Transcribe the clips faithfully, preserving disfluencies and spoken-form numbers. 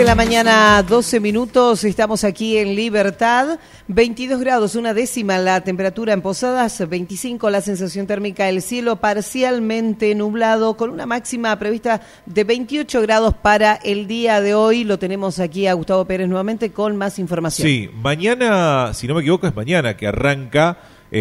de la mañana, doce minutos, estamos aquí en Libertad, veintidós grados, una décima la temperatura en Posadas, veinticinco la sensación térmica, el cielo parcialmente nublado, con una máxima prevista de veintiocho grados para el día de hoy. Lo tenemos aquí a Gustavo Pérez nuevamente con más información. Sí, mañana, si no me equivoco, es mañana que arranca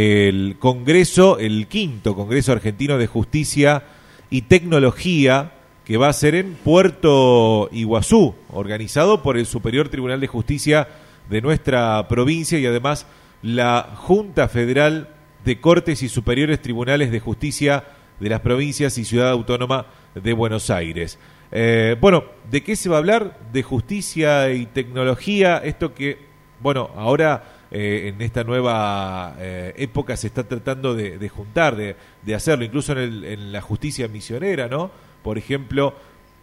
el Congreso, el quinto Congreso Argentino de Justicia y Tecnología, que va a ser en Puerto Iguazú, organizado por el Superior Tribunal de Justicia de nuestra provincia y además la Junta Federal de Cortes y Superiores Tribunales de Justicia de las provincias y Ciudad Autónoma de Buenos Aires. Eh, bueno, ¿de qué se va a hablar? De justicia y tecnología, esto que, bueno, ahora eh, en esta nueva eh, época se está tratando de, de juntar, de, de hacerlo, incluso en, el, en la justicia misionera, ¿no? Por ejemplo,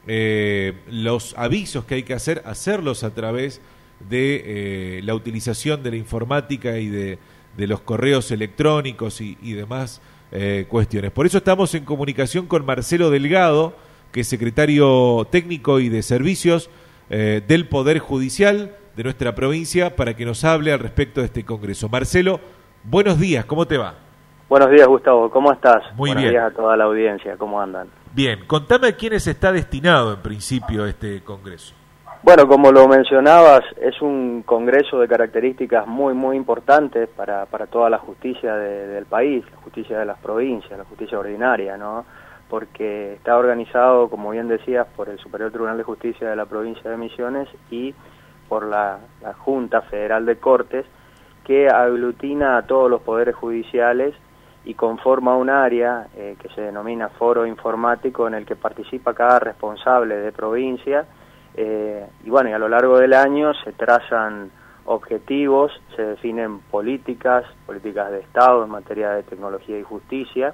eh, los avisos que hay que hacer, hacerlos a través de eh, la utilización de la informática y de, de los correos electrónicos y, y demás eh, cuestiones. Por eso estamos en comunicación con Marcelo Delgado, que es secretario técnico y de servicios eh, del Poder Judicial de nuestra provincia, para que nos hable al respecto de este congreso. Marcelo, buenos días, ¿cómo te va? Buenos días, Gustavo, ¿cómo estás? Muy Buenos bien. días a toda la audiencia, ¿cómo andan? Bien, contame a quiénes está destinado en principio este congreso. Bueno, como lo mencionabas, es un congreso de características muy, muy importantes para, para toda la justicia de, del país, la justicia de las provincias, la justicia ordinaria, ¿no? Porque está organizado, como bien decías, por el Superior Tribunal de Justicia de la provincia de Misiones y por la, la Junta Federal de Cortes, que aglutina a todos los poderes judiciales y conforma un área eh, que se denomina Foro Informático, en el que participa cada responsable de provincia, eh, y bueno, y a lo largo del año se trazan objetivos, se definen políticas, políticas de Estado en materia de tecnología y justicia,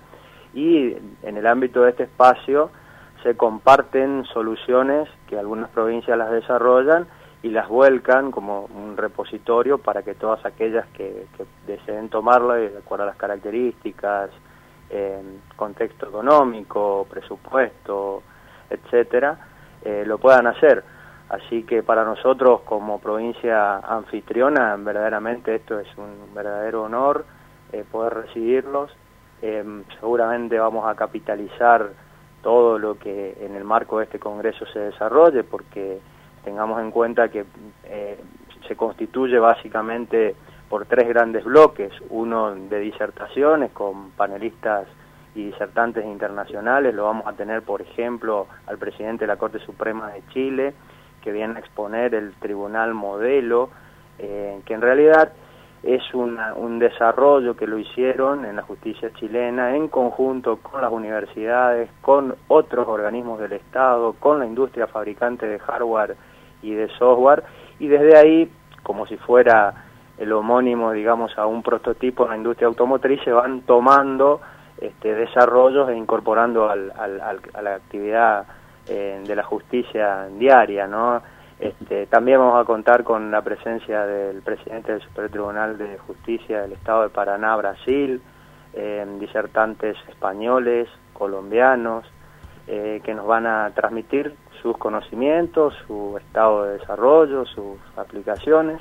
y en el ámbito de este espacio se comparten soluciones que algunas provincias las desarrollan y las vuelcan como un repositorio para que todas aquellas que, que deseen tomarla de acuerdo a las características, eh, contexto económico, presupuesto, etcétera, eh, lo puedan hacer. Así que para nosotros como provincia anfitriona, verdaderamente esto es un verdadero honor eh, poder recibirlos. Eh, seguramente vamos a capitalizar todo lo que en el marco de este congreso se desarrolle, porque tengamos en cuenta que eh, se constituye básicamente por tres grandes bloques, uno de disertaciones con panelistas y disertantes internacionales. Lo vamos a tener, por ejemplo, al presidente de la Corte Suprema de Chile, que viene a exponer el tribunal modelo, eh, que en realidad es una, un desarrollo que lo hicieron en la justicia chilena en conjunto con las universidades, con otros organismos del Estado, con la industria fabricante de hardware y de software, y desde ahí, como si fuera el homónimo, digamos, a un prototipo en la industria automotriz, se van tomando este, desarrollos e incorporando al, al, al, a la actividad eh, de la justicia diaria, ¿no? Este, también vamos a contar con la presencia del presidente del Superior Tribunal de Justicia del Estado de Paraná, Brasil, eh, disertantes españoles, colombianos, eh, que nos van a transmitir sus conocimientos, su estado de desarrollo, sus aplicaciones.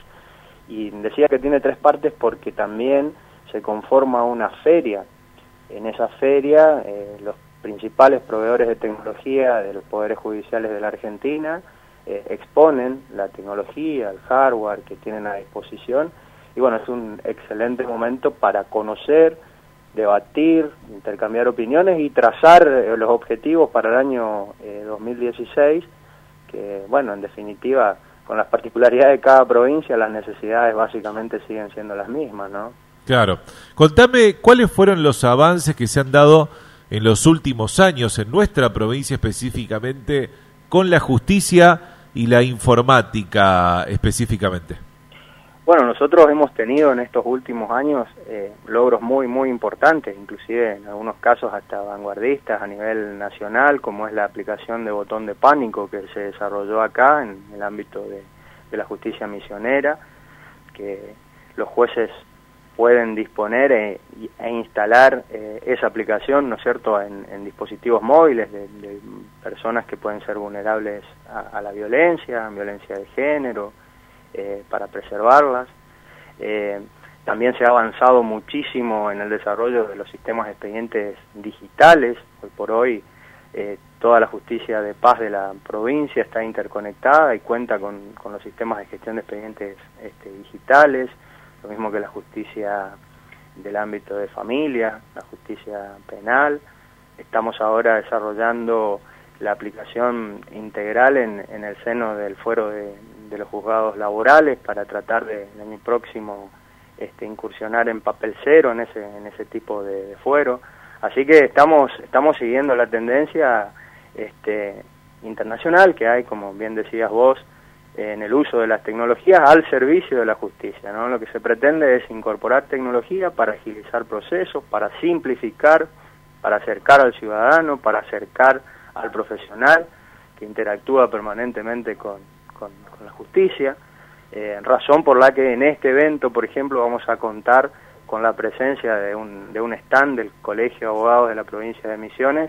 Y decía que tiene tres partes porque también se conforma una feria. En esa feria eh, los principales proveedores de tecnología de los poderes judiciales de la Argentina eh, exponen la tecnología, el hardware que tienen a disposición, y bueno, es un excelente momento para conocer, debatir, intercambiar opiniones y trazar eh, los objetivos para el año eh, dos mil dieciséis, que bueno, en definitiva, con las particularidades de cada provincia, las necesidades básicamente siguen siendo las mismas, ¿no? Claro. Contame cuáles fueron los avances que se han dado en los últimos años en nuestra provincia específicamente con la justicia y la informática específicamente. Bueno, nosotros hemos tenido en estos últimos años eh, logros muy, muy importantes, inclusive en algunos casos hasta vanguardistas a nivel nacional, como es la aplicación de botón de pánico que se desarrolló acá en el ámbito de, de la justicia misionera, que los jueces pueden disponer e, e instalar eh, esa aplicación, ¿no es cierto?, en, en dispositivos móviles de, de personas que pueden ser vulnerables a, a la violencia, violencia de género, eh, para preservarlas. Eh, también se ha avanzado muchísimo en el desarrollo de los sistemas de expedientes digitales. Hoy por hoy eh, toda la justicia de paz de la provincia está interconectada y cuenta con, con los sistemas de gestión de expedientes este, digitales, lo mismo que la justicia del ámbito de familia, la justicia penal. Estamos ahora desarrollando la aplicación integral en, en el seno del fuero de, de los juzgados laborales para tratar de, el año próximo, este, incursionar en papel cero en ese, en ese tipo de, de fuero. Así que estamos, estamos siguiendo la tendencia este, internacional que hay, como bien decías vos, en el uso de las tecnologías al servicio de la justicia, ¿no? Lo que se pretende es incorporar tecnología para agilizar procesos, para simplificar, para acercar al ciudadano, para acercar al profesional que interactúa permanentemente con, con, con la justicia, eh, razón por la que en este evento, por ejemplo, vamos a contar con la presencia de un, de un stand del Colegio de Abogados de la provincia de Misiones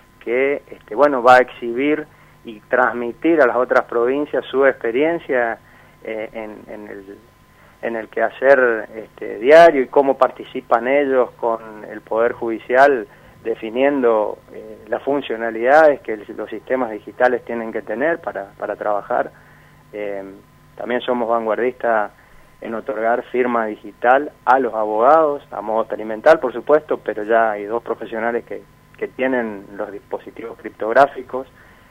que este, bueno, va a exhibir y transmitir a las otras provincias su experiencia eh, en, en, el, en el quehacer este, diario y cómo participan ellos con el Poder Judicial definiendo eh, las funcionalidades que el, los sistemas digitales tienen que tener para, para trabajar. Eh, también somos vanguardistas en otorgar firma digital a los abogados, a modo experimental por supuesto, pero ya hay dos profesionales que, que tienen los dispositivos criptográficos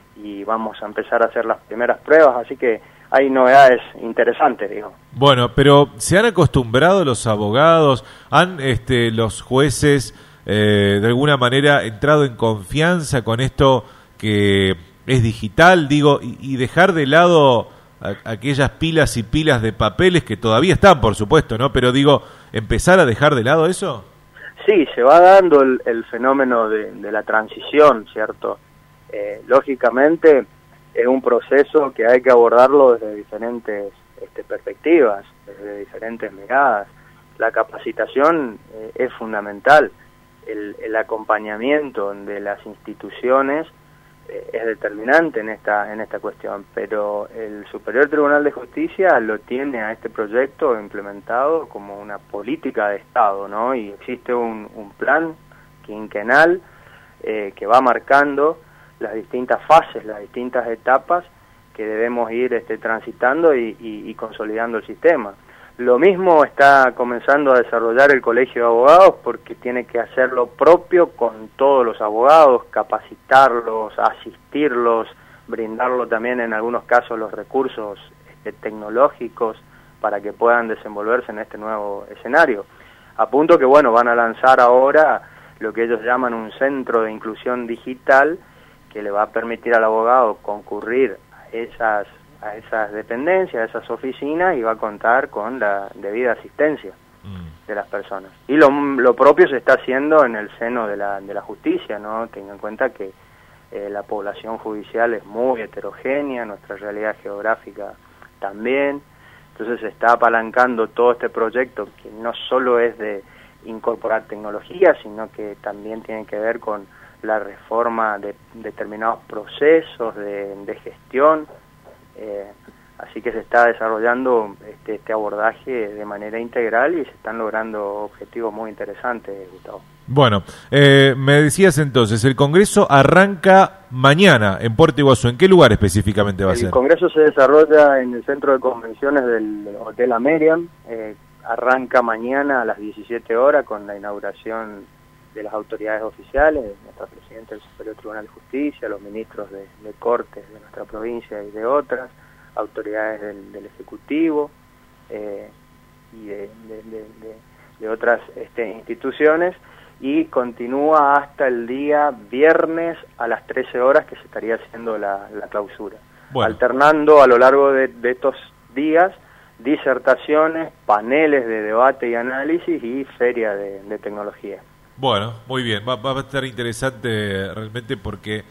y vamos a empezar a hacer las primeras pruebas, así que hay novedades interesantes, digo. Bueno, pero ¿se han acostumbrado los abogados, han este, los jueces eh, de alguna manera entrado en confianza con esto que es digital, digo, y, y dejar de lado a, aquellas pilas y pilas de papeles que todavía están, por supuesto, ¿no? Pero digo, ¿empezar a dejar de lado eso? Sí, se va dando el, el fenómeno de, de la transición, ¿cierto? Eh, lógicamente es un proceso que hay que abordarlo desde diferentes este, perspectivas, desde diferentes miradas. La capacitación eh, es fundamental, el, el acompañamiento de las instituciones eh, es determinante en esta en esta cuestión, pero el Superior Tribunal de Justicia lo tiene a este proyecto implementado como una política de Estado, ¿no? Y existe un, un plan quinquenal eh, que va marcando las distintas fases, las distintas etapas que debemos ir este, transitando y, y, y consolidando el sistema. Lo mismo está comenzando a desarrollar el Colegio de Abogados porque tiene que hacer lo propio con todos los abogados, capacitarlos, asistirlos, brindarlo también en algunos casos los recursos este, tecnológicos para que puedan desenvolverse en este nuevo escenario. A punto que, bueno, van a lanzar ahora lo que ellos llaman un centro de inclusión digital que le va a permitir al abogado concurrir a esas, a esas dependencias, a esas oficinas y va a contar con la debida asistencia mm. de las personas. Y lo, lo propio se está haciendo en el seno de la, de la justicia, ¿no? Tengan en cuenta que eh, la población judicial es muy heterogénea, nuestra realidad geográfica también, entonces se está apalancando todo este proyecto que no solo es de incorporar tecnología, sino que también tiene que ver con la reforma de determinados procesos de, de gestión, eh, así que se está desarrollando este, este abordaje de manera integral y se están logrando objetivos muy interesantes, Gustavo. Bueno, eh, me decías entonces, el Congreso arranca mañana en Puerto Iguazú. ¿En qué lugar específicamente va a ser? El Congreso se desarrolla en el Centro de Convenciones del Hotel Amerian, eh, arranca mañana a las diecisiete horas con la inauguración de las autoridades oficiales, de nuestra Presidenta del Superior Tribunal de Justicia, los ministros de, de Cortes de nuestra provincia y de otras, autoridades del, del Ejecutivo eh, y de, de, de, de, de otras este, instituciones, y continúa hasta el día viernes a las trece horas que se estaría haciendo la, la clausura. Bueno. Alternando a lo largo de, de estos días disertaciones, paneles de debate y análisis y feria de, de tecnología. Bueno, muy bien, va, va a estar interesante realmente porque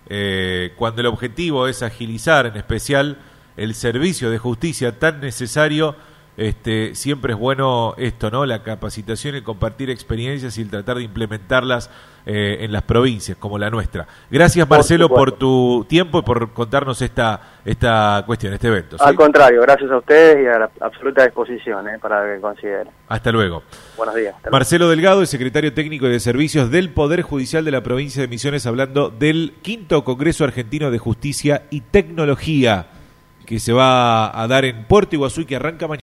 eh, cuando el objetivo es agilizar en especial el servicio de justicia tan necesario, Este, siempre es bueno esto, ¿no? La capacitación y compartir experiencias y el tratar de implementarlas eh, en las provincias como la nuestra. Gracias, Marcelo, por, por tu tiempo y por contarnos esta esta cuestión, este evento. ¿Sí? Al contrario, gracias a ustedes y a la absoluta disposición eh, para que consideren. Hasta luego. Buenos días. Hasta Marcelo Delgado, el secretario técnico de servicios del Poder Judicial de la provincia de Misiones, hablando del quinto Congreso Argentino de Justicia y Tecnología que se va a dar en Puerto Iguazú y que arranca mañana.